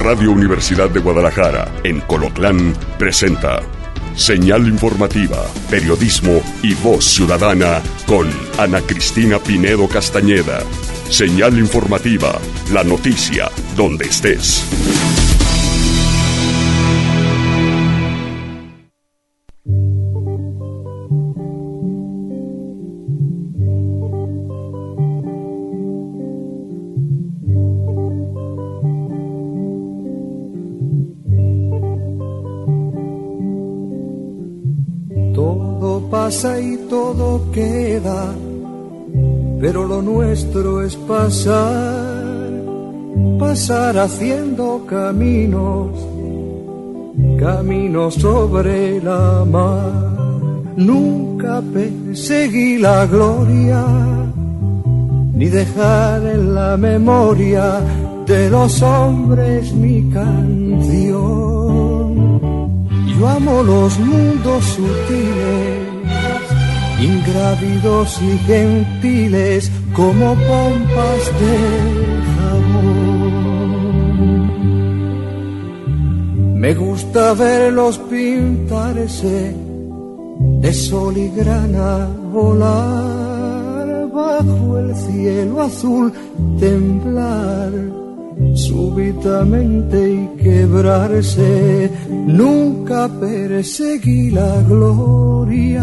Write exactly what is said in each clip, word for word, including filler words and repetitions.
Radio Universidad de Guadalajara, en Colotlán, presenta Señal Informativa, Periodismo y Voz Ciudadana con Ana Cristina Pinedo Castañeda. Señal Informativa, la noticia donde estés. Pasa y todo queda, pero lo nuestro es pasar, pasar haciendo caminos, caminos sobre la mar. Nunca perseguí la gloria, ni dejar en la memoria de los hombres mi canción. Yo amo los mundos sutiles, ingrávidos y gentiles como pompas de jabón. Me gusta verlos pintarse de sol y grana, volar bajo el cielo azul, temblar súbitamente y quebrarse. Nunca perseguí la gloria.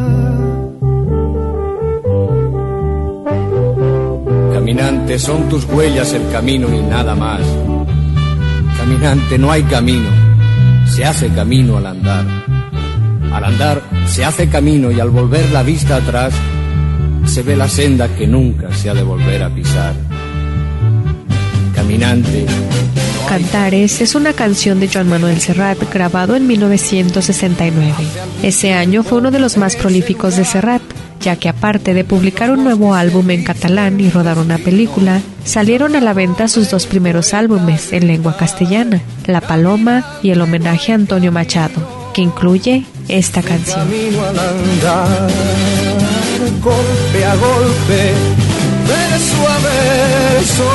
Caminante, son tus huellas el camino y nada más. Caminante, no hay camino, se hace camino al andar. Al andar se hace camino y al volver la vista atrás se ve la senda que nunca se ha de volver a pisar. Caminante. Cantares es una canción de Joan Manuel Serrat grabado en mil novecientos sesenta y nueve. Ese año fue uno de los más prolíficos de Serrat, ya que aparte de publicar un nuevo álbum en catalán y rodar una película, salieron a la venta sus dos primeros álbumes en lengua castellana, La Paloma y el homenaje a Antonio Machado, que incluye esta canción. Camino al andar, golpe a golpe, verso a verso,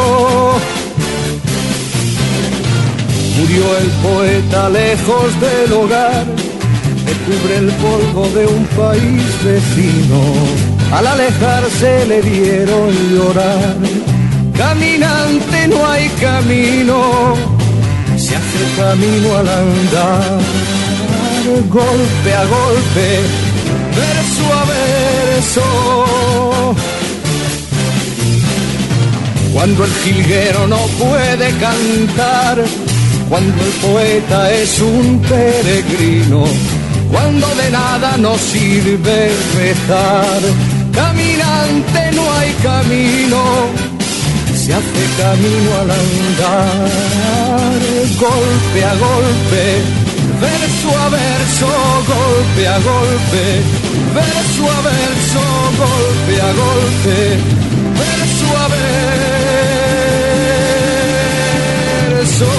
murió el poeta lejos del hogar, que cubre el polvo de un país vecino. Al alejarse le dieron llorar. Caminante, no hay camino, se hace camino al andar, golpe a golpe, verso a verso. Cuando el jilguero no puede cantar, cuando el poeta es un peregrino, cuando de nada nos sirve rezar. Caminante, no hay camino, se hace camino al andar, golpe a golpe, verso a verso, golpe a golpe, verso a verso, golpe a golpe, verso a verso.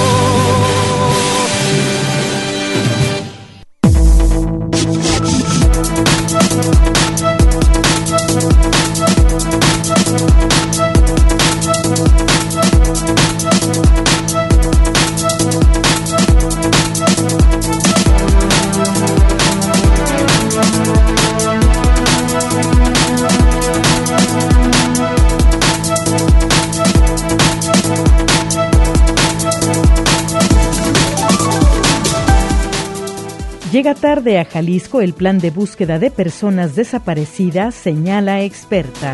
Llega tarde a Jalisco el plan de búsqueda de personas desaparecidas, señala experta.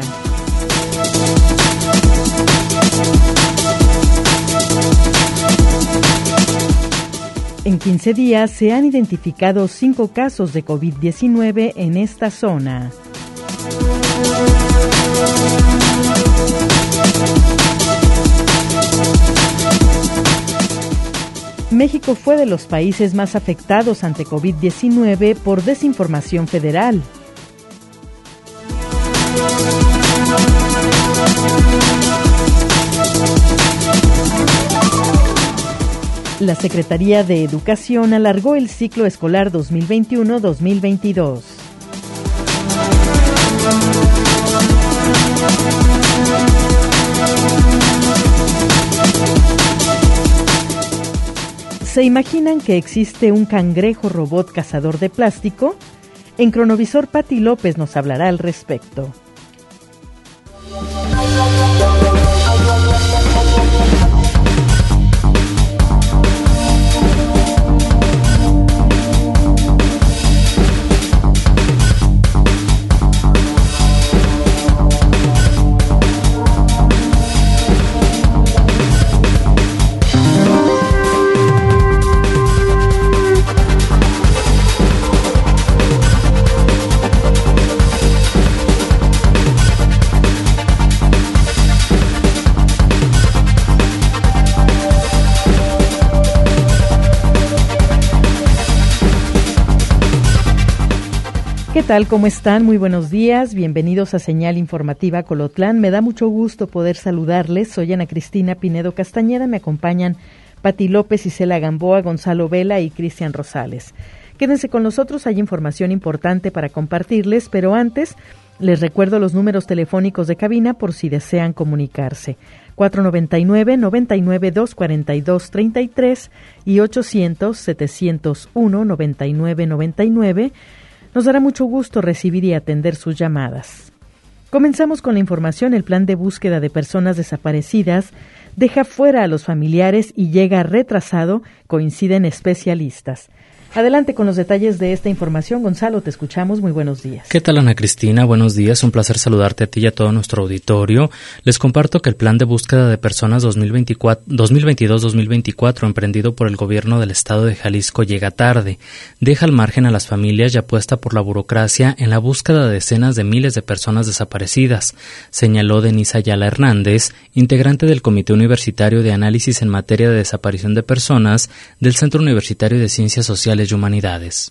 En quince días se han identificado cinco casos de COVID diecinueve en esta zona. México fue de los países más afectados ante COVID diecinueve por desinformación federal. La Secretaría de Educación alargó el ciclo escolar dos mil veintiuno dos mil veintidós. ¿Se imaginan que existe un cangrejo robot cazador de plástico? En Cronovisor, Pati López nos hablará al respecto. ¿Qué tal? ¿Cómo están? Muy buenos días. Bienvenidos a Señal Informativa Colotlán. Me da mucho gusto poder saludarles. Soy Ana Cristina Pinedo Castañeda. Me acompañan Pati López, Isela Gamboa, Gonzalo Vela y Cristian Rosales. Quédense con nosotros, hay información importante para compartirles, pero antes les recuerdo los números telefónicos de cabina por si desean comunicarse. cuatro noventa y nueve, noventa y nueve, dos cuarenta y dos, treinta y tres y ochocientos, setecientos uno, noventa y nueve, noventa y nueve. Nos dará mucho gusto recibir y atender sus llamadas. Comenzamos con la información. El plan de búsqueda de personas desaparecidas deja fuera a los familiares y llega retrasado, coinciden especialistas. Adelante con los detalles de esta información. Gonzalo, te escuchamos. Muy buenos días. ¿Qué tal, Ana Cristina? Buenos días. Un placer saludarte a ti y a todo nuestro auditorio. Les comparto que el plan de búsqueda de personas dos mil veintidós dos mil veinticuatro emprendido por el gobierno del estado de Jalisco llega tarde. Deja al margen a las familias y apuesta por la burocracia en la búsqueda de decenas de miles de personas desaparecidas, señaló Denise Ayala Hernández, integrante del Comité Universitario de Análisis en Materia de Desaparición de Personas del Centro Universitario de Ciencias Sociales y Humanidades.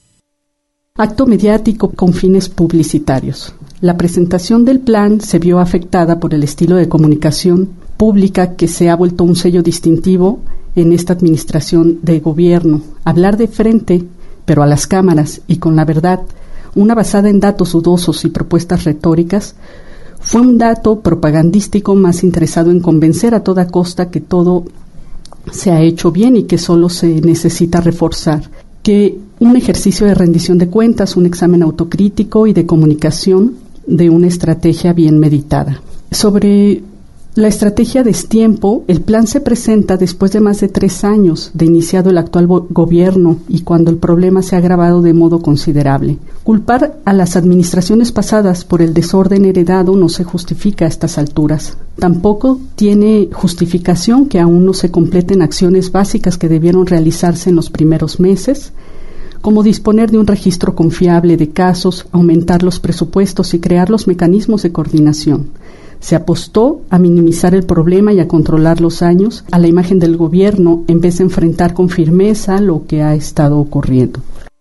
Acto mediático con fines publicitarios. La presentación del plan se vio afectada por el estilo de comunicación pública que se ha vuelto un sello distintivo en esta administración de gobierno. Hablar de frente, pero a las cámaras y con la verdad, una basada en datos dudosos y propuestas retóricas, fue un dato propagandístico más interesado en convencer a toda costa que todo se ha hecho bien y que solo se necesita reforzar, que un ejercicio de rendición de cuentas, un examen autocrítico y de comunicación de una estrategia bien meditada. Sobre la estrategia de destiempo, el plan se presenta después de más de tres años de iniciado el actual bo- gobierno y cuando el problema se ha agravado de modo considerable. Culpar a las administraciones pasadas por el desorden heredado no se justifica a estas alturas. Tampoco tiene justificación que aún no se completen acciones básicas que debieron realizarse en los primeros meses, como disponer de un registro confiable de casos, aumentar los presupuestos y crear los mecanismos de coordinación. Se apostó a minimizar el problema y a controlar los daños a la imagen del gobierno en vez de enfrentar con firmeza lo que ha estado ocurriendo.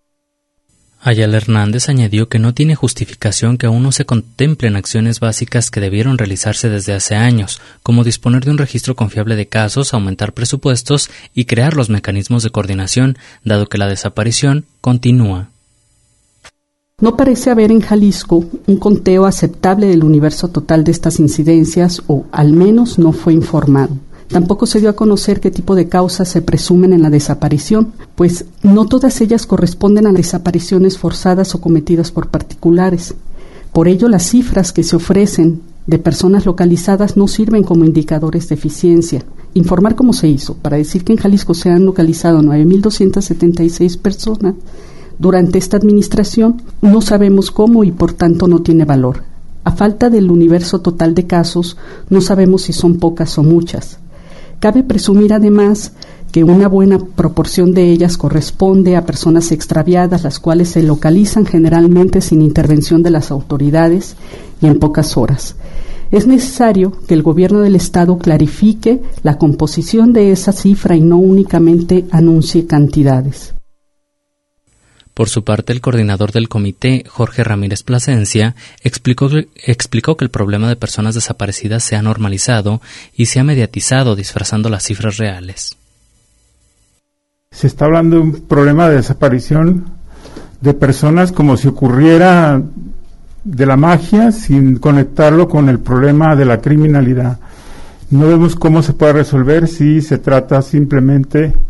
Ayala Hernández añadió que no tiene justificación que aún no se contemplen acciones básicas que debieron realizarse desde hace años, como disponer de un registro confiable de casos, aumentar presupuestos y crear los mecanismos de coordinación, dado que la desaparición continúa. No parece haber en Jalisco un conteo aceptable del universo total de estas incidencias, o al menos no fue informado. Tampoco se dio a conocer qué tipo de causas se presumen en la desaparición, pues no todas ellas corresponden a desapariciones forzadas o cometidas por particulares. Por ello, las cifras que se ofrecen de personas localizadas no sirven como indicadores de eficiencia. Informar cómo se hizo para decir que en Jalisco se han localizado nueve mil doscientas setenta y seis personas durante esta administración, no sabemos cómo y por tanto no tiene valor. A falta del universo total de casos, no sabemos si son pocas o muchas. Cabe presumir además que una buena proporción de ellas corresponde a personas extraviadas, las cuales se localizan generalmente sin intervención de las autoridades y en pocas horas. Es necesario que el gobierno del Estado clarifique la composición de esa cifra y no únicamente anuncie cantidades. Por su parte, el coordinador del comité, Jorge Ramírez Plasencia, explicó, explicó que el problema de personas desaparecidas se ha normalizado y se ha mediatizado, disfrazando las cifras reales. Se está hablando de un problema de desaparición de personas como si ocurriera de la magia, sin conectarlo con el problema de la criminalidad. No vemos cómo se puede resolver si se trata simplemente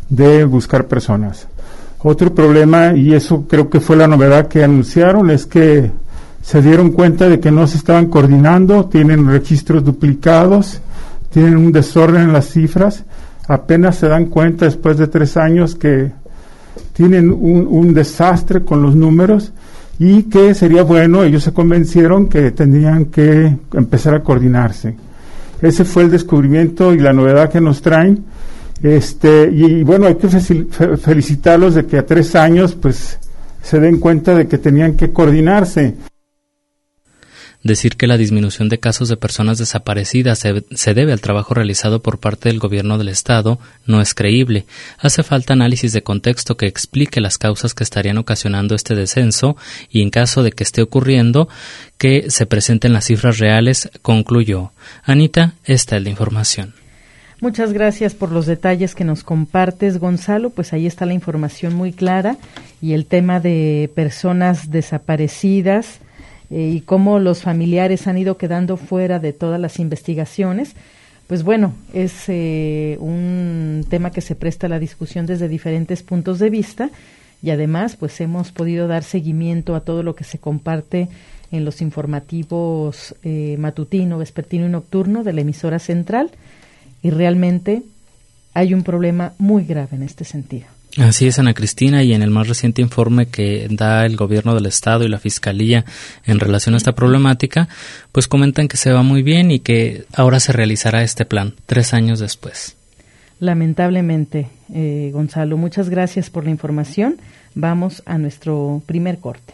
de buscar personas. Otro problema, y eso creo que fue la novedad que anunciaron, es que se dieron cuenta de que no se estaban coordinando, tienen registros duplicados, tienen un desorden en las cifras, apenas se dan cuenta después de tres años que tienen un, un desastre con los números y que sería bueno, ellos se convencieron que tendrían que empezar a coordinarse. Ese fue el descubrimiento y la novedad que nos traen. Este, y, y bueno, hay que felicitarlos de que a tres años pues se den cuenta de que tenían que coordinarse. Decir que la disminución de casos de personas desaparecidas se, se debe al trabajo realizado por parte del gobierno del Estado no es creíble. Hace falta análisis de contexto que explique las causas que estarían ocasionando este descenso y, en caso de que esté ocurriendo, que se presenten las cifras reales, concluyó. Anita, esta es la información. Muchas gracias por los detalles que nos compartes, Gonzalo. Pues ahí está la información muy clara y el tema de personas desaparecidas eh, y cómo los familiares han ido quedando fuera de todas las investigaciones. Pues bueno, es eh, un tema que se presta a la discusión desde diferentes puntos de vista y además pues hemos podido dar seguimiento a todo lo que se comparte en los informativos eh, matutino, vespertino y nocturno de la emisora central. Y realmente hay un problema muy grave en este sentido. Así es, Ana Cristina, y en el más reciente informe que da el gobierno del Estado y la Fiscalía en relación a esta problemática, pues comentan que se va muy bien y que ahora se realizará este plan, tres años después. Lamentablemente, eh, Gonzalo, muchas gracias por la información. Vamos a nuestro primer corte.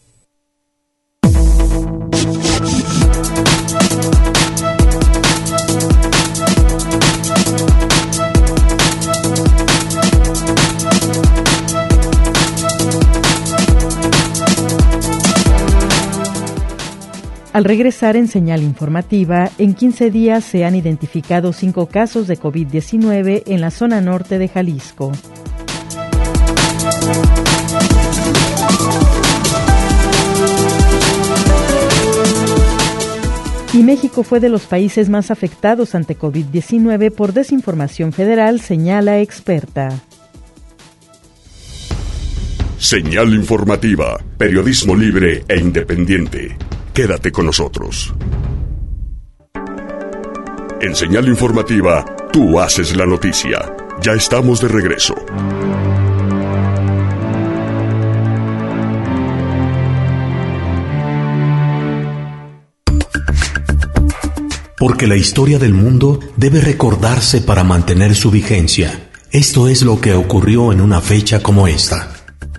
Al regresar en Señal Informativa, en quince días se han identificado cinco casos de COVID diecinueve en la zona norte de Jalisco. Y México fue de los países más afectados ante COVID diecinueve por desinformación federal, señala experta. Señal Informativa, periodismo libre e independiente. Quédate con nosotros. En Señal Informativa, tú haces la noticia. Ya estamos de regreso. Porque la historia del mundo debe recordarse para mantener su vigencia. Esto es lo que ocurrió en una fecha como esta.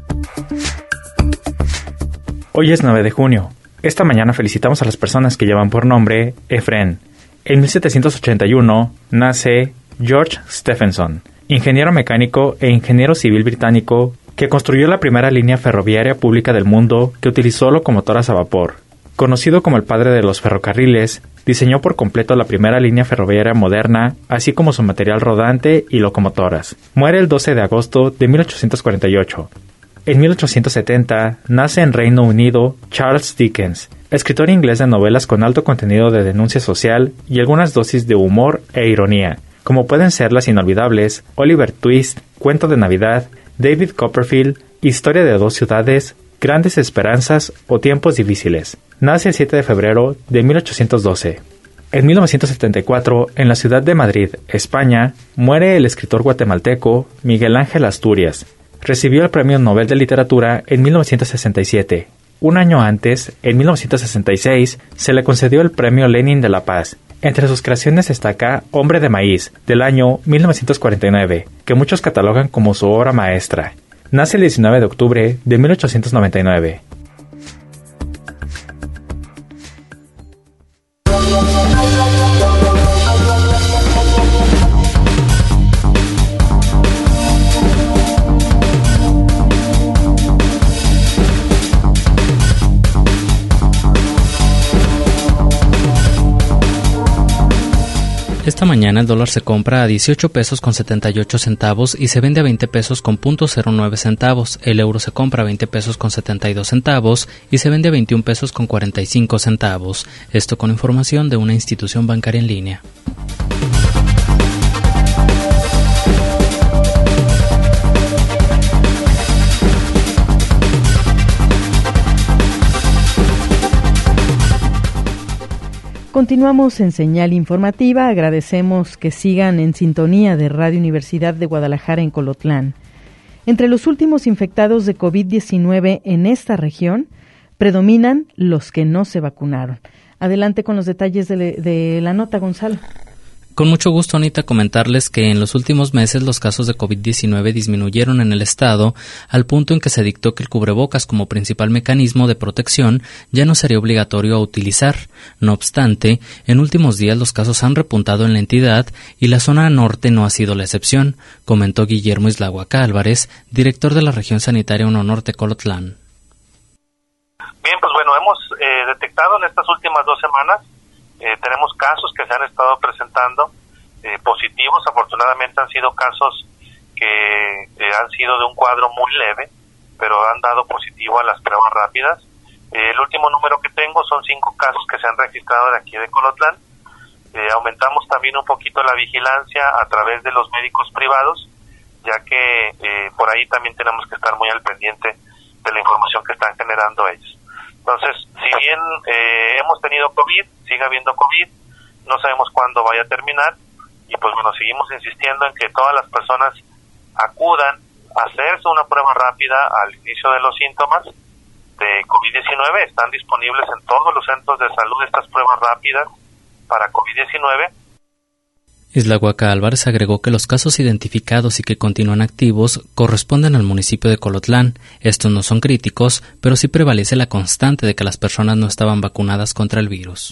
Hoy es nueve de junio. Esta mañana felicitamos a las personas que llevan por nombre Efren. En mil setecientos ochenta y uno nace George Stephenson, ingeniero mecánico e ingeniero civil británico que construyó la primera línea ferroviaria pública del mundo que utilizó locomotoras a vapor. Conocido como el padre de los ferrocarriles, diseñó por completo la primera línea ferroviaria moderna, así como su material rodante y locomotoras. Muere el doce de agosto de mil ochocientos cuarenta y ocho. En mil ochocientos setenta nace en Reino Unido Charles Dickens, escritor inglés de novelas con alto contenido de denuncia social y algunas dosis de humor e ironía, como pueden ser las inolvidables Oliver Twist, Cuento de Navidad, David Copperfield, Historia de dos ciudades, Grandes esperanzas o Tiempos difíciles. Nace el siete de febrero de mil ochocientos doce. En mil novecientos setenta y cuatro, en la ciudad de Madrid, España, muere el escritor guatemalteco Miguel Ángel Asturias. Recibió el Premio Nobel de Literatura en mil novecientos sesenta y siete. Un año antes, en mil novecientos sesenta y seis, se le concedió el Premio Lenin de la Paz. Entre sus creaciones destaca Hombre de Maíz, del año mil novecientos cuarenta y nueve, que muchos catalogan como su obra maestra. Nace el diecinueve de octubre de mil ochocientos noventa y nueve. Esta mañana el dólar se compra a dieciocho pesos con setenta y ocho centavos y se vende a veinte pesos con punto cero nueve centavos. El euro se compra a veinte pesos con setenta y dos centavos y se vende a veintiún pesos con cuarenta y cinco centavos. Esto con información de una institución bancaria en línea. Continuamos en Señal Informativa. Agradecemos que sigan en sintonía de Radio Universidad de Guadalajara en Colotlán. Entre los últimos infectados de covid diecinueve en esta región, predominan los que no se vacunaron. Adelante con los detalles de, de la nota, Gonzalo. Con mucho gusto, Anita, comentarles que en los últimos meses los casos de covid diecinueve disminuyeron en el estado al punto en que se dictó que el cubrebocas como principal mecanismo de protección ya no sería obligatorio a utilizar. No obstante, en últimos días los casos han repuntado en la entidad y la zona norte no ha sido la excepción, comentó Guillermo Islahuaca Álvarez, director de la región sanitaria uno Norte Colotlán. Bien, pues bueno, hemos eh, detectado en estas últimas dos semanas Eh, tenemos casos que se han estado presentando eh, positivos. Afortunadamente han sido casos que eh, han sido de un cuadro muy leve, pero han dado positivo a las pruebas rápidas. Eh, el último número que tengo son cinco casos que se han registrado de aquí de Colotlán. Eh, aumentamos también un poquito la vigilancia a través de los médicos privados, ya que eh, por ahí también tenemos que estar muy al pendiente de la información que están generando ellos. Entonces, si bien eh, hemos tenido COVID, sigue habiendo COVID, no sabemos cuándo vaya a terminar, y pues bueno, seguimos insistiendo en que todas las personas acudan a hacerse una prueba rápida al inicio de los síntomas de covid diecinueve. Están disponibles en todos los centros de salud estas pruebas rápidas para covid diecinueve. Islahuaca Álvarez agregó que los casos identificados y que continúan activos corresponden al municipio de Colotlán. Estos no son críticos, pero sí prevalece la constante de que las personas no estaban vacunadas contra el virus.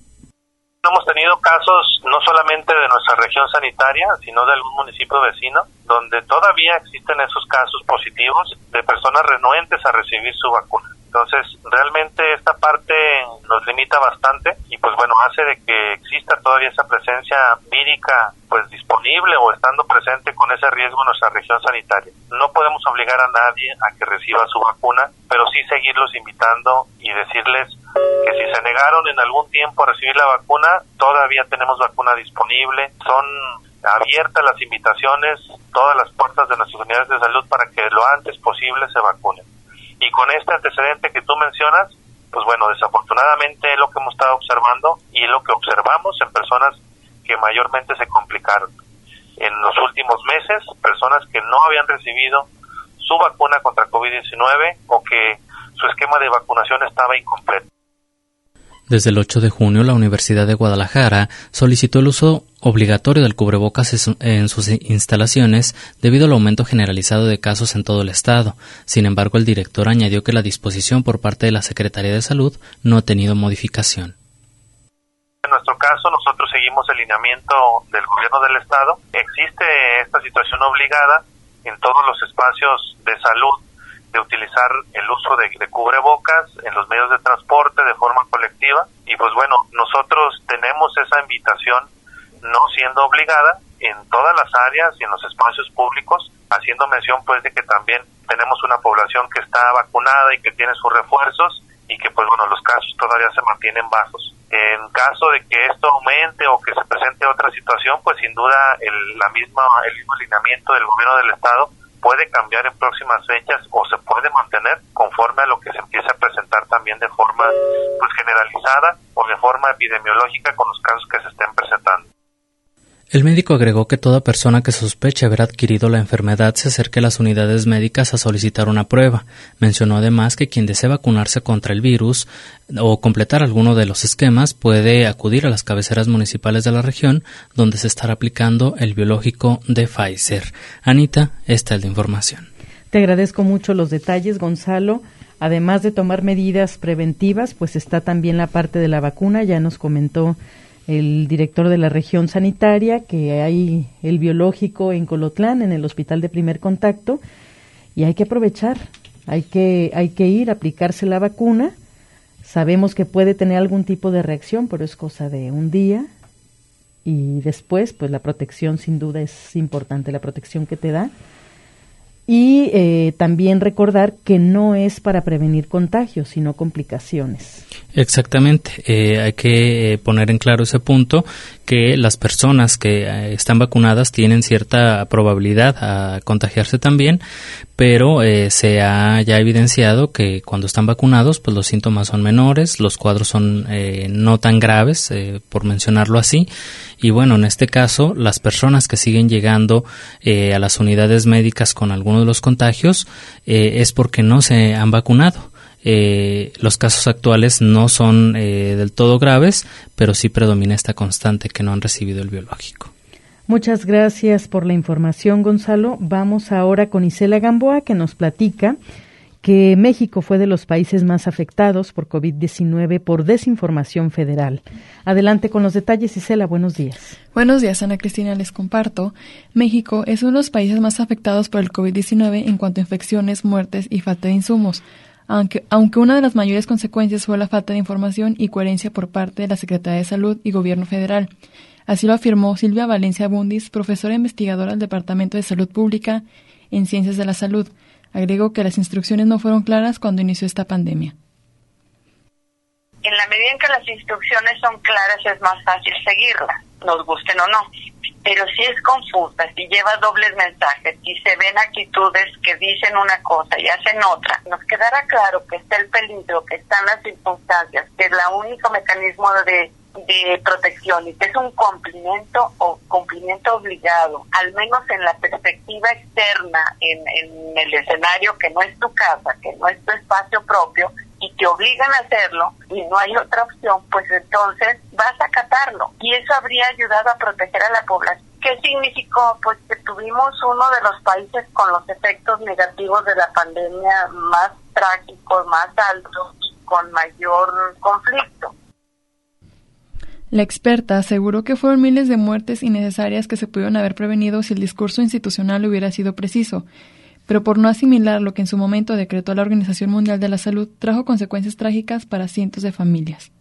Hemos tenido casos no solamente de nuestra región sanitaria, sino de algún municipio vecino, donde todavía existen esos casos positivos de personas renuentes a recibir su vacuna. Entonces, realmente esta parte nos limita bastante y pues bueno, hace de que exista todavía esa presencia vírica pues disponible o estando presente con ese riesgo en nuestra región sanitaria. No podemos obligar a nadie a que reciba su vacuna, pero sí seguirlos invitando y decirles que si se negaron en algún tiempo a recibir la vacuna, todavía tenemos vacuna disponible. Son abiertas las invitaciones, todas las puertas de nuestras unidades de salud para que lo antes posible se vacunen. Y con este antecedente que tú mencionas, pues bueno, desafortunadamente es lo que hemos estado observando y lo que observamos en personas que mayormente se complicaron. En los últimos meses, personas que no habían recibido su vacuna contra covid diecinueve o que su esquema de vacunación estaba incompleto. Desde el ocho de junio, la Universidad de Guadalajara solicitó el uso obligatorio del cubrebocas en sus instalaciones debido al aumento generalizado de casos en todo el estado. Sin embargo, el director añadió que la disposición por parte de la Secretaría de Salud no ha tenido modificación. En nuestro caso, nosotros seguimos el lineamiento del gobierno del estado. Existe esta situación obligada en todos los espacios de salud de utilizar el uso de, de cubrebocas en los medios de transporte de forma colectiva y pues bueno, nosotros tenemos esa invitación no siendo obligada en todas las áreas y en los espacios públicos, haciendo mención pues de que también tenemos una población que está vacunada y que tiene sus refuerzos y que pues bueno, los casos todavía se mantienen bajos. En caso de que esto aumente o que se presente otra situación, pues sin duda el, la misma, el mismo alineamiento del gobierno del estado puede cambiar en próximas fechas o se puede mantener conforme a lo que se empiece a presentar también de forma pues generalizada o de forma epidemiológica con los casos que se estén presentando. El médico agregó que toda persona que sospeche haber adquirido la enfermedad se acerque a las unidades médicas a solicitar una prueba. Mencionó además que quien desee vacunarse contra el virus o completar alguno de los esquemas puede acudir a las cabeceras municipales de la región donde se estará aplicando el biológico de Pfizer. Anita, esta es la información. Te agradezco mucho los detalles, Gonzalo. Además de tomar medidas preventivas, pues está también la parte de la vacuna. Ya nos comentó el director de la región sanitaria que hay el biológico en Colotlán, en el hospital de primer contacto, y hay que aprovechar, hay que, hay que ir a aplicarse la vacuna. Sabemos que puede tener algún tipo de reacción, pero es cosa de un día, y después, pues la protección sin duda es importante, la protección que te da. Y eh, también recordar que no es para prevenir contagios, sino complicaciones. Exactamente, eh, hay que poner en claro ese punto, que las personas que eh, están vacunadas tienen cierta probabilidad a contagiarse también, pero eh, se ha ya evidenciado que cuando están vacunados, pues los síntomas son menores, los cuadros son eh, no tan graves, eh, por mencionarlo así. Y bueno, en este caso, las personas que siguen llegando eh, a las unidades médicas con alguno de los contagios eh, es porque no se han vacunado. Eh, los casos actuales no son eh, del todo graves, pero sí predomina esta constante que no han recibido el biológico. Muchas gracias por la información, Gonzalo. Vamos ahora con Isela Gamboa, que nos platica que México fue de los países más afectados por covid diecinueve por desinformación federal. Adelante con los detalles, Isela, buenos días. Buenos días, Ana Cristina, les comparto. México es uno de los países más afectados por el covid diecinueve en cuanto a infecciones, muertes y falta de insumos. Aunque, aunque una de las mayores consecuencias fue la falta de información y coherencia por parte de la Secretaría de Salud y Gobierno Federal. Así lo afirmó Silvia Valencia Bundis, profesora investigadora del Departamento de Salud Pública en Ciencias de la Salud. Agregó que las instrucciones no fueron claras cuando inició esta pandemia. En la medida en que las instrucciones son claras es más fácil seguirlas, nos gusten o no. Pero si es confusa, si lleva dobles mensajes, si se ven actitudes que dicen una cosa y hacen otra, nos quedará claro que está el peligro, que están las circunstancias, que es el único mecanismo de, de protección y que es un cumplimiento o cumplimiento obligado, al menos en la perspectiva externa, en, en el escenario que no es tu casa, que no es tu espacio propio, y te obligan a hacerlo y no hay otra opción, pues entonces vas a acatarlo. Y eso habría ayudado a proteger a la población. ¿Qué significó? Pues que tuvimos uno de los países con los efectos negativos de la pandemia más trágicos, más altos y con mayor conflicto. La experta aseguró que fueron miles de muertes innecesarias que se pudieron haber prevenido si el discurso institucional hubiera sido preciso, pero por no asimilar lo que en su momento decretó la Organización Mundial de la Salud, trajo consecuencias trágicas para cientos de familias.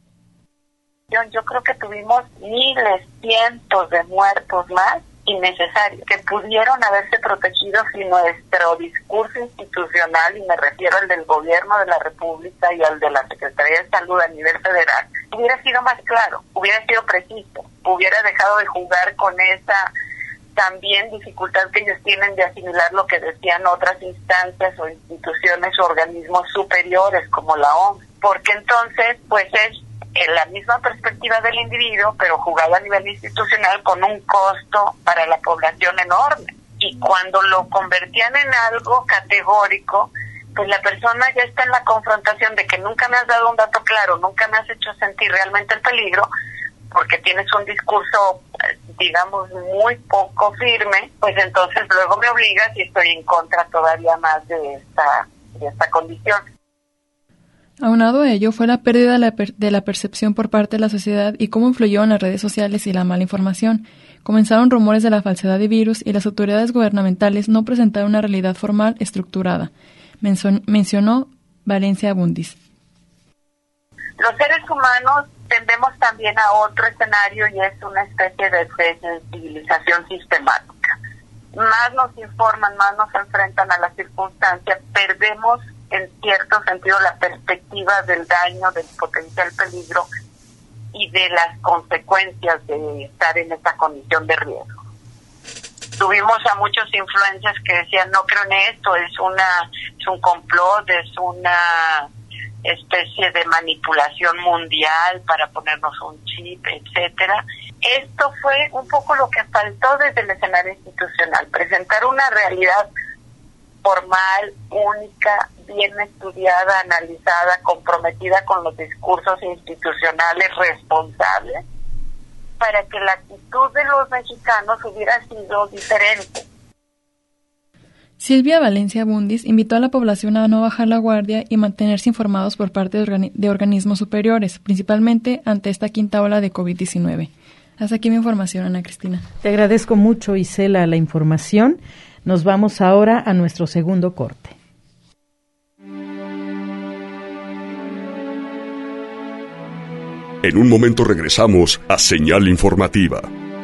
Yo, yo creo que tuvimos miles, cientos de muertos más innecesarios, que pudieron haberse protegido si nuestro discurso institucional, y me refiero al del Gobierno de la República y al de la Secretaría de Salud a nivel federal, hubiera sido más claro, hubiera sido preciso, hubiera dejado de jugar con esa también dificultad que ellos tienen de asimilar lo que decían otras instancias o instituciones o organismos superiores como la O M S, porque entonces pues es en la misma perspectiva del individuo, pero jugado a nivel institucional con un costo para la población enorme. Y cuando lo convertían en algo categórico, pues la persona ya está en la confrontación de que nunca me has dado un dato claro, nunca me has hecho sentir realmente el peligro, porque tienes un discurso, digamos, muy poco firme, pues entonces luego me obligas y estoy en contra todavía más de esta, de esta condición. Aunado a ello fue la pérdida de la, per- de la percepción por parte de la sociedad y cómo influyó en las redes sociales y la mala información. Comenzaron rumores de la falsedad de virus y las autoridades gubernamentales no presentaron una realidad formal estructurada, Menson- mencionó Valencia Bundis. Los seres humanos tendemos también a otro escenario y es una especie de sensibilización sistemática. Más nos informan, más nos enfrentan a las circunstancias, perdemos en cierto sentido la perspectiva del daño, del potencial peligro y de las consecuencias de estar en esta condición de riesgo. Tuvimos a muchos influencers que decían, no creo en esto, es una es un complot, es una especie de manipulación mundial para ponernos un chip, etcétera. Esto fue un poco lo que faltó desde el escenario institucional, presentar una realidad formal, única, bien estudiada, analizada, comprometida con los discursos institucionales responsables, para que la actitud de los mexicanos hubiera sido diferente. Silvia Valencia Bundis invitó a la población a no bajar la guardia y mantenerse informados por parte de, organi- de organismos superiores, principalmente ante esta quinta ola de covid diecinueve. Hasta aquí mi información, Ana Cristina. Te agradezco mucho, Isela, la información. Nos vamos ahora a nuestro segundo corte. En un momento regresamos a Señal Informativa.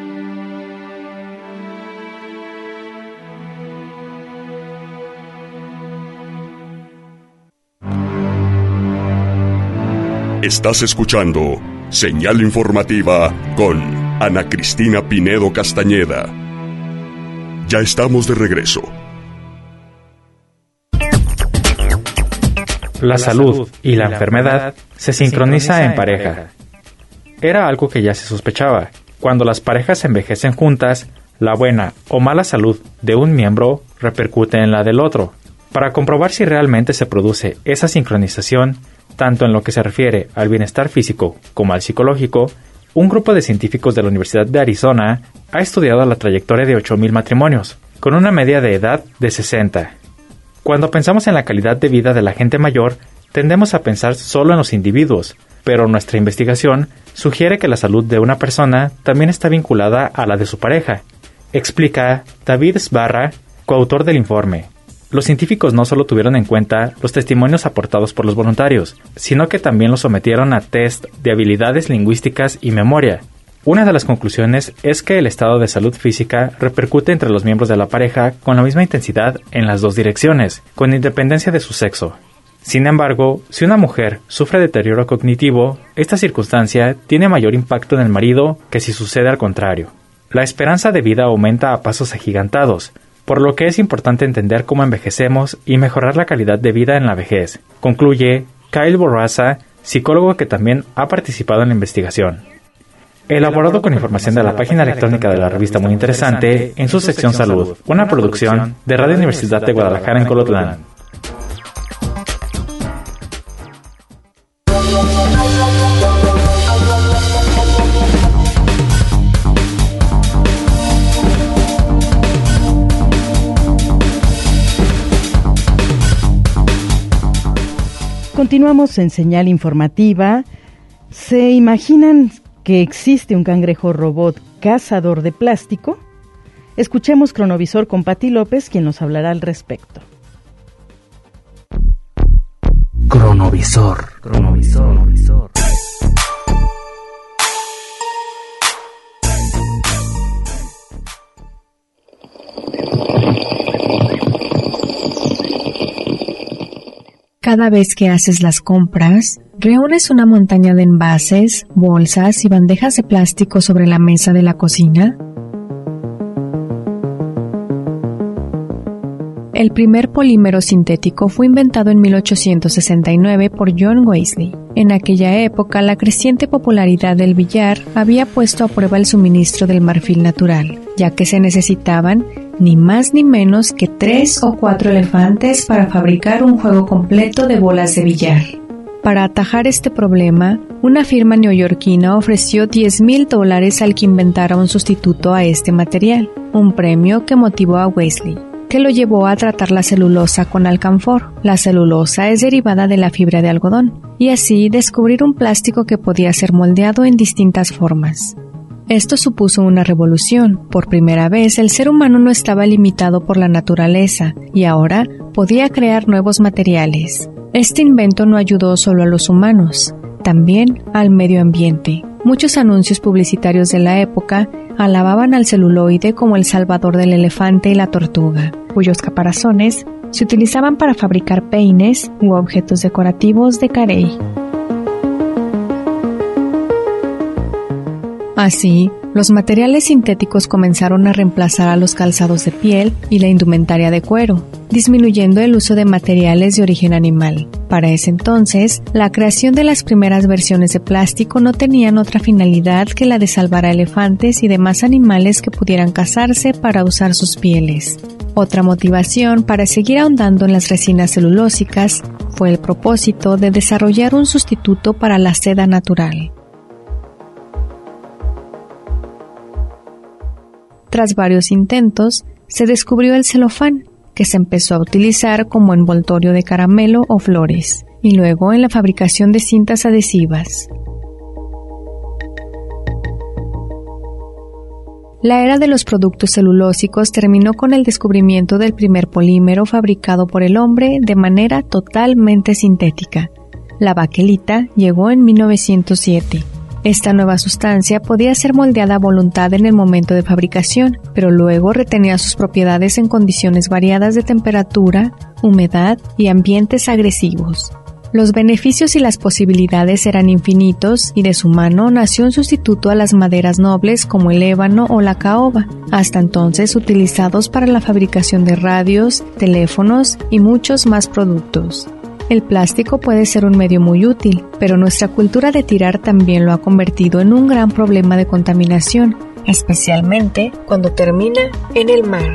Estás escuchando Señal Informativa con Ana Cristina Pinedo Castañeda. Ya estamos de regreso. la salud y la enfermedad se sincroniza en pareja. Era algo que ya se sospechaba. Cuando las parejas envejecen juntas, la buena o mala salud de un miembro repercute en la del otro. Para comprobar si realmente se produce esa sincronización, tanto en lo que se refiere al bienestar físico como al psicológico, un grupo de científicos de la Universidad de Arizona ha estudiado la trayectoria de ocho mil matrimonios, con una media de edad de sesenta. Cuando pensamos en la calidad de vida de la gente mayor, tendemos a pensar solo en los individuos, pero nuestra investigación sugiere que la salud de una persona también está vinculada a la de su pareja, explica David Sbarra, coautor del informe. Los científicos no solo tuvieron en cuenta los testimonios aportados por los voluntarios, sino que también los sometieron a test de habilidades lingüísticas y memoria. Una de las conclusiones es que el estado de salud física repercute entre los miembros de la pareja con la misma intensidad en las dos direcciones, con independencia de su sexo. Sin embargo, si una mujer sufre deterioro cognitivo, esta circunstancia tiene mayor impacto en el marido que si sucede al contrario. La esperanza de vida aumenta a pasos agigantados, por lo que es importante entender cómo envejecemos y mejorar la calidad de vida en la vejez, concluye Kyle Borraza, psicólogo que también ha participado en la investigación. Elaborado con información de la página electrónica de la revista Muy Interesante en su sección Salud, una producción de Radio Universidad de Guadalajara en Colotlán. Continuamos en Señal Informativa. ¿Se imaginan que existe un cangrejo robot cazador de plástico? Escuchemos Cronovisor con Pati López, quien nos hablará al respecto. Cronovisor. Cronovisor. Cronovisor. Cada vez que haces las compras, ¿reúnes una montaña de envases, bolsas y bandejas de plástico sobre la mesa de la cocina? El primer polímero sintético fue inventado en mil ochocientos sesenta y nueve por John Wesley. En aquella época, la creciente popularidad del billar había puesto a prueba el suministro del marfil natural, ya que se necesitaban ni más ni menos que tres o cuatro elefantes para fabricar un juego completo de bolas de billar. Para atajar este problema, una firma neoyorquina ofreció diez mil dólares al que inventara un sustituto a este material, un premio que motivó a Wesley, que lo llevó a tratar la celulosa con alcanfor. La celulosa es derivada de la fibra de algodón, y así descubrir un plástico que podía ser moldeado en distintas formas. Esto supuso una revolución. Por primera vez, el ser humano no estaba limitado por la naturaleza y ahora podía crear nuevos materiales. Este invento no ayudó solo a los humanos, también al medio ambiente. Muchos anuncios publicitarios de la época alababan al celuloide como el salvador del elefante y la tortuga, cuyos caparazones se utilizaban para fabricar peines u objetos decorativos de carey. Así, los materiales sintéticos comenzaron a reemplazar a los calzados de piel y la indumentaria de cuero, disminuyendo el uso de materiales de origen animal. Para ese entonces, la creación de las primeras versiones de plástico no tenían otra finalidad que la de salvar a elefantes y demás animales que pudieran cazarse para usar sus pieles. Otra motivación para seguir ahondando en las resinas celulósicas fue el propósito de desarrollar un sustituto para la seda natural. Tras varios intentos, se descubrió el celofán, que se empezó a utilizar como envoltorio de caramelo o flores, y luego en la fabricación de cintas adhesivas. La era de los productos celulósicos terminó con el descubrimiento del primer polímero fabricado por el hombre de manera totalmente sintética. La baquelita llegó en mil novecientos siete. Esta nueva sustancia podía ser moldeada a voluntad en el momento de fabricación, pero luego retenía sus propiedades en condiciones variadas de temperatura, humedad y ambientes agresivos. Los beneficios y las posibilidades eran infinitos y de su mano nació un sustituto a las maderas nobles como el ébano o la caoba, hasta entonces utilizados para la fabricación de radios, teléfonos y muchos más productos. El plástico puede ser un medio muy útil, pero nuestra cultura de tirar también lo ha convertido en un gran problema de contaminación, especialmente cuando termina en el mar.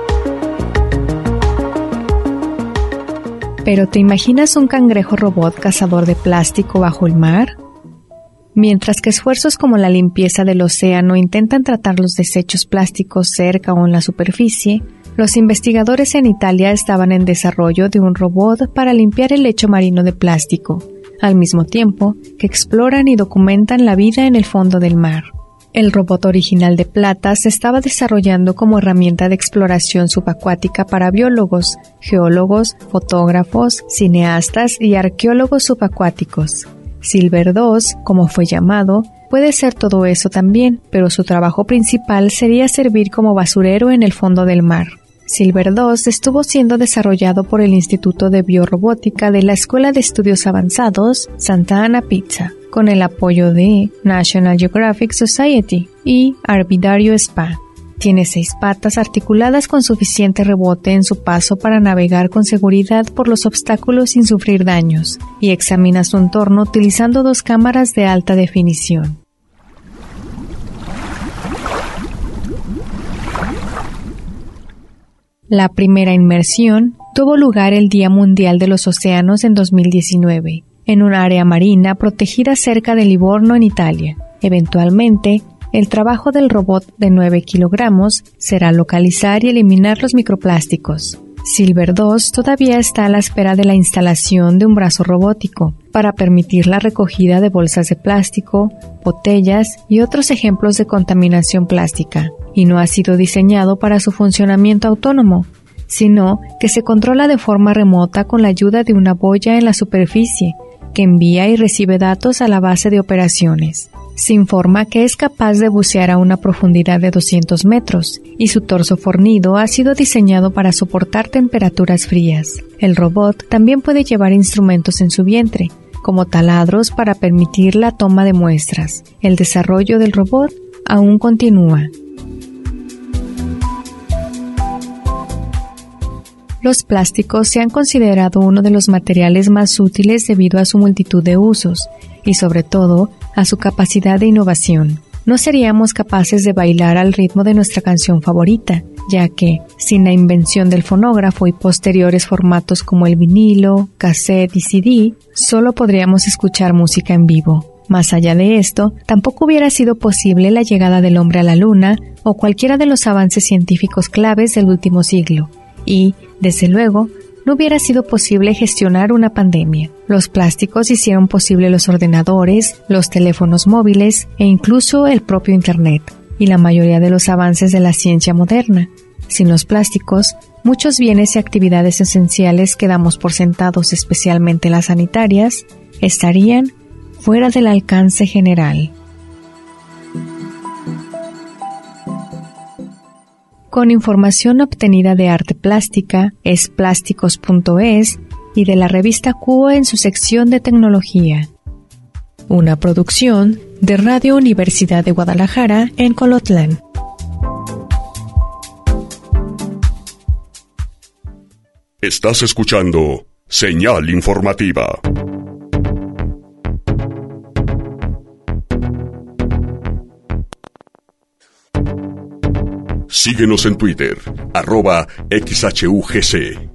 ¿Pero te imaginas un cangrejo robot cazador de plástico bajo el mar? Mientras que esfuerzos como la limpieza del océano intentan tratar los desechos plásticos cerca o en la superficie, los investigadores en Italia estaban en desarrollo de un robot para limpiar el lecho marino de plástico, al mismo tiempo que exploran y documentan la vida en el fondo del mar. El robot original de plata se estaba desarrollando como herramienta de exploración subacuática para biólogos, geólogos, fotógrafos, cineastas y arqueólogos subacuáticos. Silver dos, como fue llamado, puede ser todo eso también, pero su trabajo principal sería servir como basurero en el fondo del mar. Silver dos estuvo siendo desarrollado por el Instituto de Biorrobótica de la Escuela de Estudios Avanzados Santa Ana Pizza, con el apoyo de National Geographic Society y Arbidario Spa. Tiene seis patas articuladas con suficiente rebote en su paso para navegar con seguridad por los obstáculos sin sufrir daños, y examina su entorno utilizando dos cámaras de alta definición. La primera inmersión tuvo lugar el Día Mundial de los Océanos en dos mil diecinueve, en un área marina protegida cerca de Livorno, en Italia. Eventualmente, el trabajo del robot de nueve kilogramos será localizar y eliminar los microplásticos. Silver dos todavía está a la espera de la instalación de un brazo robótico para permitir la recogida de bolsas de plástico, botellas y otros ejemplos de contaminación plástica, y no ha sido diseñado para su funcionamiento autónomo, sino que se controla de forma remota con la ayuda de una boya en la superficie que envía y recibe datos a la base de operaciones. Se informa que es capaz de bucear a una profundidad de doscientos metros y su torso fornido ha sido diseñado para soportar temperaturas frías. El robot también puede llevar instrumentos en su vientre, como taladros para permitir la toma de muestras. El desarrollo del robot aún continúa. Los plásticos se han considerado uno de los materiales más útiles debido a su multitud de usos y, sobre todo, a su capacidad de innovación. No seríamos capaces de bailar al ritmo de nuestra canción favorita, ya que, sin la invención del fonógrafo y posteriores formatos como el vinilo, cassette y C D, solo podríamos escuchar música en vivo. Más allá de esto, tampoco hubiera sido posible la llegada del hombre a la luna o cualquiera de los avances científicos claves del último siglo. Y, desde luego, no hubiera sido posible gestionar una pandemia. Los plásticos hicieron posible los ordenadores, los teléfonos móviles e incluso el propio Internet, y la mayoría de los avances de la ciencia moderna. Sin los plásticos, muchos bienes y actividades esenciales que damos por sentados, especialmente las sanitarias, estarían fuera del alcance general. Con información obtenida de Arte Plástica, esplásticos punto es y de la revista Cuo en su sección de tecnología. Una producción de Radio Universidad de Guadalajara en Colotlán. Estás escuchando Señal Informativa. Síguenos en Twitter, arroba X H U G C.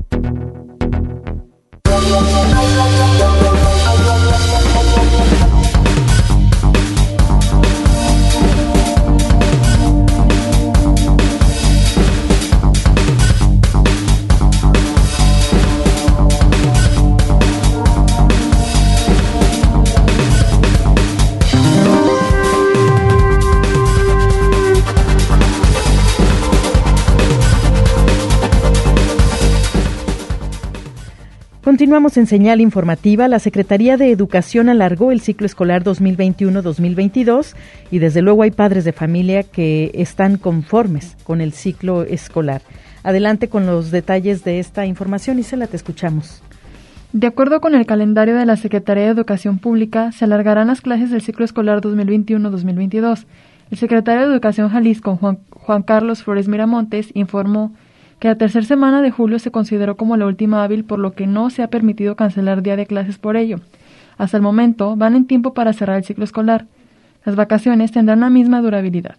Continuamos en Señal Informativa. La Secretaría de Educación alargó el ciclo escolar dos mil veintiuno dos mil veintidós y desde luego hay padres de familia que están conformes con el ciclo escolar. Adelante con los detalles de esta información, Isela, te escuchamos. De acuerdo con el calendario de la Secretaría de Educación Pública, se alargarán las clases del ciclo escolar dos mil veintiuno dos mil veintidós. El secretario de Educación Jalisco, Juan, Juan Carlos Flores Miramontes, informó que la tercera semana de julio se consideró como la última hábil, por lo que no se ha permitido cancelar día de clases por ello. Hasta el momento van en tiempo para cerrar el ciclo escolar. Las vacaciones tendrán la misma durabilidad.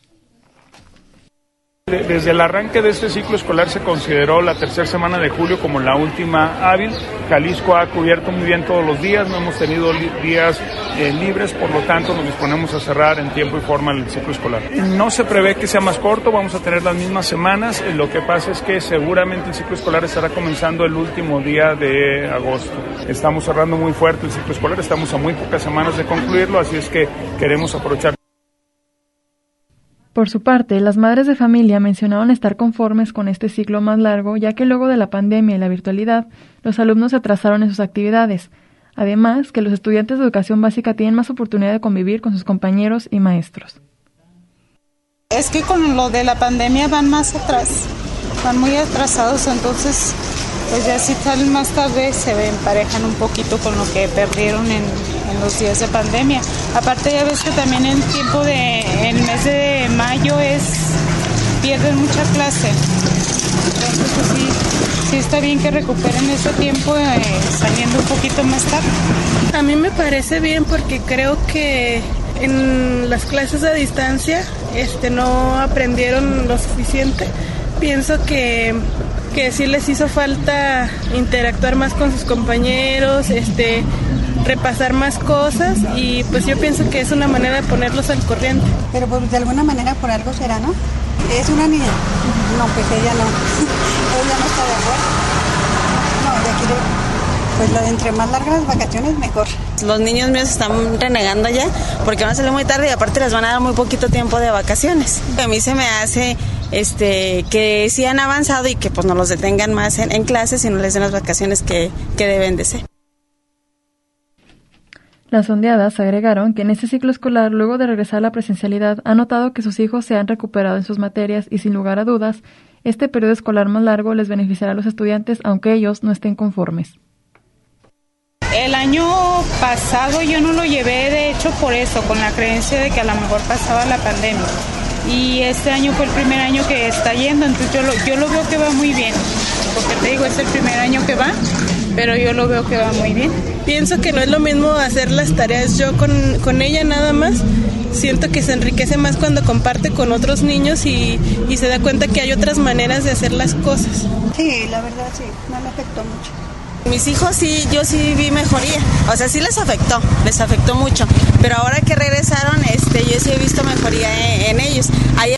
Desde el arranque de este ciclo escolar se consideró la tercera semana de julio como la última hábil. Jalisco ha cubierto muy bien todos los días, no hemos tenido li- días eh, libres, por lo tanto nos disponemos a cerrar en tiempo y forma el ciclo escolar. No se prevé que sea más corto, vamos a tener las mismas semanas, eh, lo que pasa es que seguramente el ciclo escolar estará comenzando el último día de agosto. Estamos cerrando muy fuerte el ciclo escolar, estamos a muy pocas semanas de concluirlo, así es que queremos aprovechar. Por su parte, las madres de familia mencionaron estar conformes con este ciclo más largo, ya que luego de la pandemia y la virtualidad, los alumnos se atrasaron en sus actividades. Además, que los estudiantes de educación básica tienen más oportunidad de convivir con sus compañeros y maestros. Es que con lo de la pandemia van más atrás, van muy atrasados, entonces pues ya si salen más tarde se emparejan un poquito con lo que perdieron en, en los días de pandemia. Aparte ya ves que también en tiempo de, el mes de mayo es, pierden mucha clase, entonces pues sí, sí está bien que recuperen ese tiempo eh, saliendo un poquito más tarde. A mí me parece bien porque creo que en las clases a distancia este, no aprendieron lo suficiente. Pienso que, que sí les hizo falta interactuar más con sus compañeros, este, repasar más cosas y pues yo pienso que es una manera de ponerlos al corriente. Pero pues de alguna manera por algo será, ¿no? ¿Es una niña? No, pues ella no. Ella no está de acuerdo. No, ella quiere, pues lo de entre más largas las vacaciones mejor. Los niños míos están renegando ya porque van a salir muy tarde y aparte les van a dar muy poquito tiempo de vacaciones. A mí se me hace este que sí han avanzado y que pues no los detengan más en, en clases y no les den las vacaciones que, que deben de ser. Las sondeadas agregaron que en este ciclo escolar, luego de regresar a la presencialidad, han notado que sus hijos se han recuperado en sus materias y, sin lugar a dudas, este periodo escolar más largo les beneficiará a los estudiantes, aunque ellos no estén conformes. El año pasado yo no lo llevé, de hecho, por eso, con la creencia de que a lo mejor pasaba la pandemia. Y este año fue el primer año que está yendo, entonces yo lo, yo lo veo que va muy bien. Porque te digo, es el primer año que va, pero yo lo veo que va muy bien. Pienso que no es lo mismo hacer las tareas yo con, con ella nada más. Siento que se enriquece más cuando comparte con otros niños y, y se da cuenta que hay otras maneras de hacer las cosas. Sí, la verdad sí, no me afectó mucho. Mis hijos sí, yo sí vi mejoría, o sea, sí les afectó, les afectó mucho, pero ahora que regresaron, este, yo sí he visto mejoría en, en ellos. Ayer...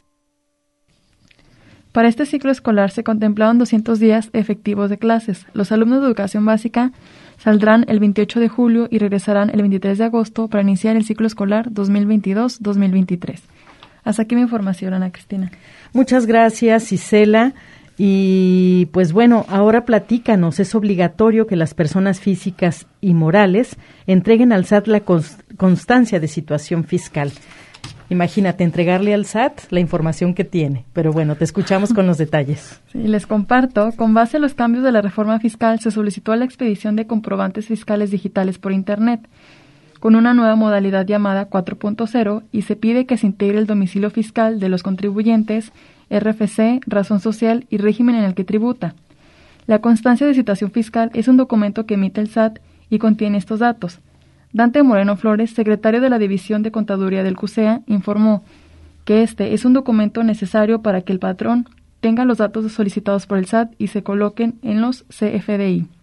Para este ciclo escolar se contemplaban doscientos días efectivos de clases. Los alumnos de educación básica saldrán el veintiocho de julio y regresarán el veintitrés de agosto para iniciar el ciclo escolar dos mil veintidós dos mil veintitrés. Hasta aquí mi información, Ana Cristina. Muchas gracias, Isela. Y pues bueno, ahora platícanos, es obligatorio que las personas físicas y morales entreguen al S A T la constancia de situación fiscal. Imagínate, entregarle al S A T la información que tiene, pero bueno, te escuchamos con los detalles. Sí, les comparto, con base a los cambios de la reforma fiscal, se solicitó la expedición de comprobantes fiscales digitales por Internet, con una nueva modalidad llamada cuatro punto cero, y se pide que se integre el domicilio fiscal de los contribuyentes, R F C, razón social y régimen en el que tributa. La constancia de situación fiscal es un documento que emite el S A T y contiene estos datos. Dante Moreno Flores, secretario de la División de Contaduría del CUSEA, informó que este es un documento necesario para que el patrón tenga los datos solicitados por el S A T y se coloquen en los C F D I.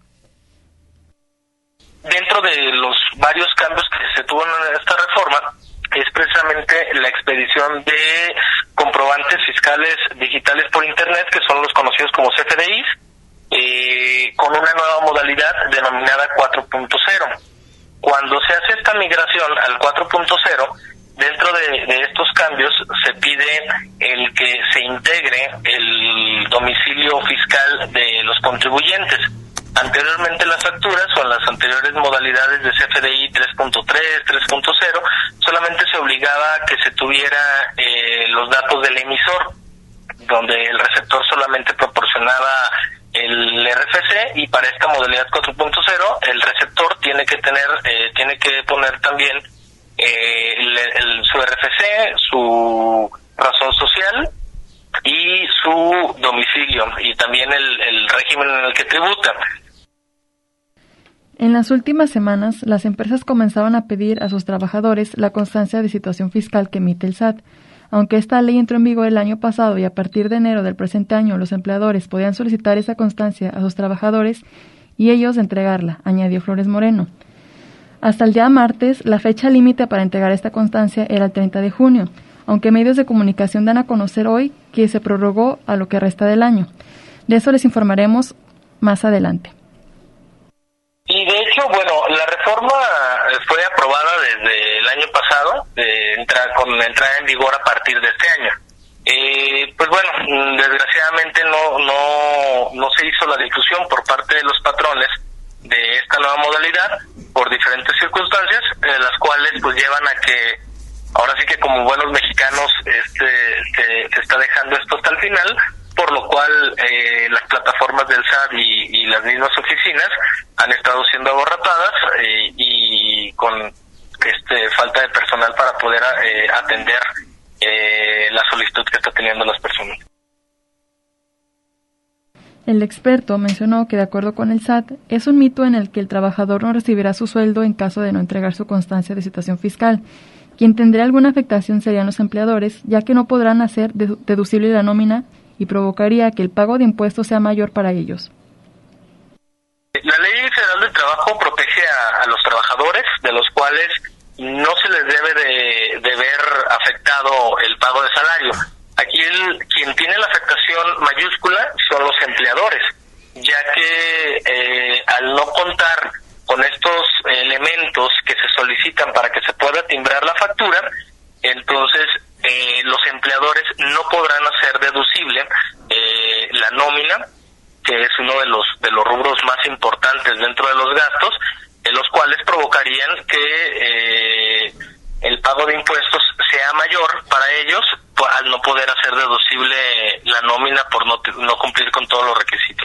Dentro de los varios cambios que se tuvo en esta reforma, es precisamente la expedición de comprobantes fiscales digitales por Internet, que son los conocidos como C F D Is, eh, con una nueva modalidad denominada cuatro punto cero. Cuando se hace esta migración al cuatro punto cero, dentro de, de estos cambios se pide el que se integre el domicilio fiscal de los contribuyentes. Anteriormente las facturas o en las anteriores modalidades de C F D I tres punto tres, tres punto cero, solamente se obligaba a que se tuviera eh, los datos del emisor, donde el receptor solamente proporcionaba el R F C, y para esta modalidad cuatro punto cero el receptor tiene que tener, eh, tiene que poner también eh, el, el, su R F C, su razón social y su domicilio y también el, el régimen en el que tributan. En las últimas semanas, las empresas comenzaron a pedir a sus trabajadores la constancia de situación fiscal que emite el S A T. Aunque esta ley entró en vigor el año pasado y a partir de enero del presente año los empleadores podían solicitar esa constancia a sus trabajadores y ellos entregarla, añadió Flores Moreno. Hasta el día martes, la fecha límite para entregar esta constancia era el treinta de junio, aunque medios de comunicación dan a conocer hoy que se prorrogó a lo que resta del año. De eso les informaremos más adelante. Y de hecho, bueno, la reforma fue aprobada desde el año pasado, de entra, con entrada en vigor a partir de este año. Eh, pues bueno, desgraciadamente no, no, no se hizo la difusión por parte de los patrones de esta nueva modalidad por diferentes circunstancias, eh, las cuales pues llevan a que ahora sí que como buenos mexicanos este se, se está dejando esto hasta el final, por lo cual eh, las plataformas del S A T y, y las mismas oficinas han estado siendo abarrotadas eh, y con este falta de personal para poder eh, atender eh, la solicitud que está teniendo las personas. El experto mencionó que de acuerdo con el S A T es un mito en el que el trabajador no recibirá su sueldo en caso de no entregar su constancia de situación fiscal. Quien tendría alguna afectación serían los empleadores, ya que no podrán hacer deducible la nómina y provocaría que el pago de impuestos sea mayor para ellos. La Ley Federal del Trabajo protege a, a los trabajadores, de los cuales no se les debe de, de ver afectado el pago de salario. Aquí el, quien tiene la afectación mayúscula son los empleadores, ya que eh, al no contar con estos elementos que se solicitan para que se pueda timbrar la factura, entonces eh, los empleadores no podrán hacer deducible eh, la nómina, que es uno de los de los rubros más importantes dentro de los gastos, en los cuales provocarían que eh, el pago de impuestos sea mayor para ellos al no poder hacer deducible la nómina por no, no cumplir con todos los requisitos.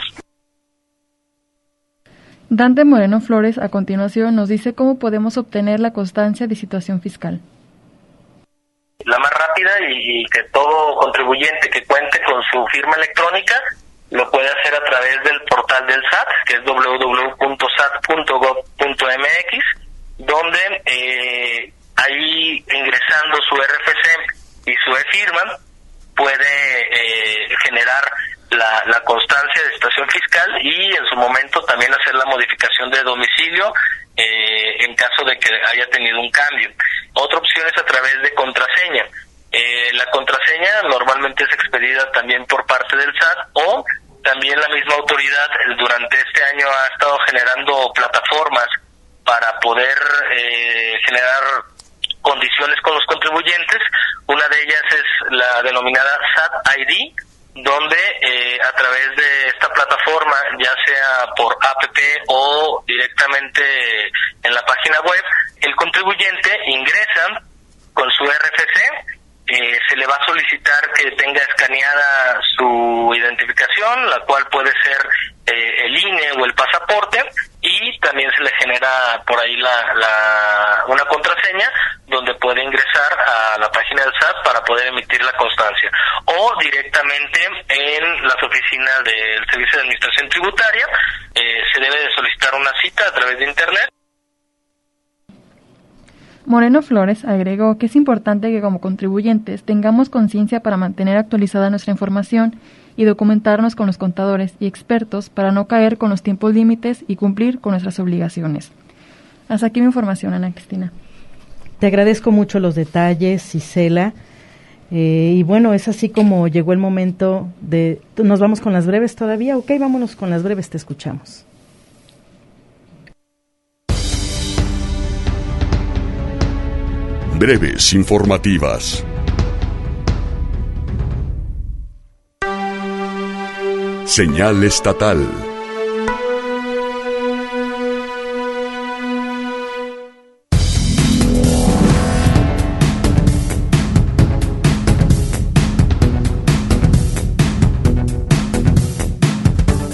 Dante Moreno Flores a continuación nos dice cómo podemos obtener la constancia de situación fiscal. La más rápida y, y que todo contribuyente que cuente con su firma electrónica lo puede hacer a través del portal del S A T, que es doble u doble u doble u punto sat punto gov punto m x, donde eh, ahí ingresando su R F C y su e-firma puede eh, generar la, la constancia de situación fiscal y en su momento también hacer la modificación de domicilio eh, en caso de que haya tenido un cambio. Otra opción es a través de contraseña. Eh, la contraseña normalmente es expedida también por parte del S A T o también la misma autoridad durante este año ha estado generando plataformas para poder eh, generar condiciones con los contribuyentes. Una de ellas es la denominada S A T I D, donde eh, a través de esta plataforma, ya sea por app o directamente en la página web, el contribuyente ingresa con su R F C, eh, se le va a solicitar que tenga escaneada su identificación, la cual puede ser eh, el I N E o el pasaporte, y también se le genera por ahí la, la una contraseña donde puede ingresar a la página del S A T para poder emitir la constancia, o directamente en las oficinas del Servicio de Administración Tributaria. Eh, se debe de solicitar una cita a través de internet. Moreno Flores agregó que es importante que como contribuyentes tengamos conciencia para mantener actualizada nuestra información y documentarnos con los contadores y expertos para no caer con los tiempos límites y cumplir con nuestras obligaciones. Hasta aquí mi información, Ana Cristina. Te agradezco mucho los detalles, Isela. Eh, y bueno, es así como llegó el momento de... ¿Nos vamos con las breves todavía? Ok, vámonos con las breves, te escuchamos. Breves informativas. Señal estatal.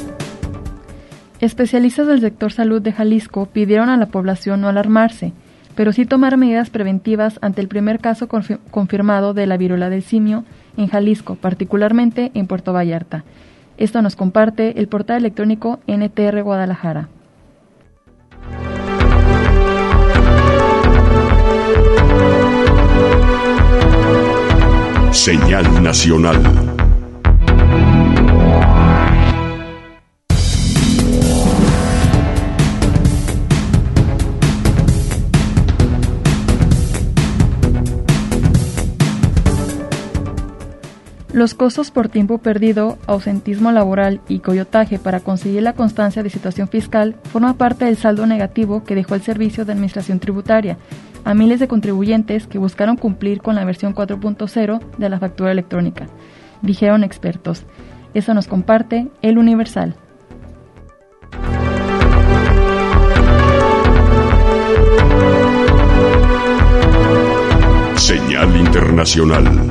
Especialistas del sector salud de Jalisco pidieron a la población no alarmarse. pero sí tomar medidas preventivas ante el primer caso confi- confirmado de la viruela del simio en Jalisco, particularmente en Puerto Vallarta. Esto nos comparte el portal electrónico N T R Guadalajara. Señal nacional. Los costos por tiempo perdido, ausentismo laboral y coyotaje para conseguir la constancia de situación fiscal forma parte del saldo negativo que dejó el Servicio de Administración Tributaria a miles de contribuyentes que buscaron cumplir con la versión cuatro punto cero de la factura electrónica, dijeron expertos. Eso nos comparte El Universal. Señal internacional.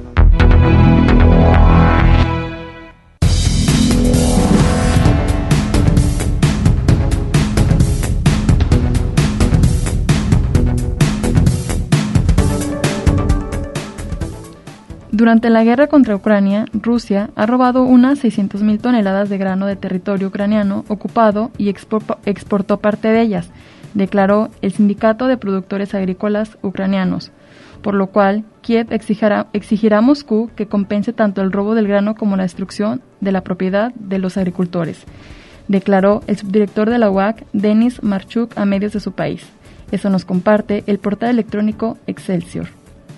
Durante la guerra contra Ucrania, Rusia ha robado unas seiscientas mil toneladas de grano de territorio ucraniano ocupado y expo- exportó parte de ellas, declaró el Sindicato de Productores Agrícolas Ucranianos, por lo cual Kiev exigirá, exigirá a Moscú que compense tanto el robo del grano como la destrucción de la propiedad de los agricultores, declaró el subdirector de la U A C, Denis Marchuk, a medios de su país. Eso nos comparte el portal electrónico Excelsior.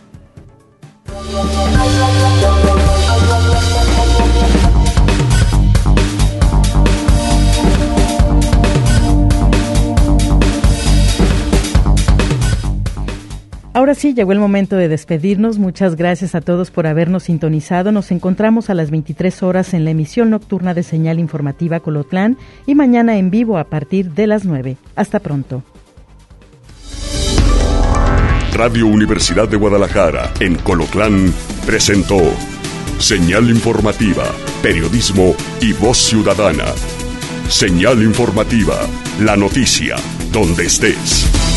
Ahora sí, llegó el momento de despedirnos. Muchas gracias a todos por habernos sintonizado. Nos encontramos a las veintitrés horas en la emisión nocturna de Señal Informativa Colotlán y mañana en vivo a partir de las nueve. Hasta pronto. Radio Universidad de Guadalajara, en Colotlán, presentó Señal Informativa, Periodismo y Voz Ciudadana. Señal Informativa, la noticia, donde estés.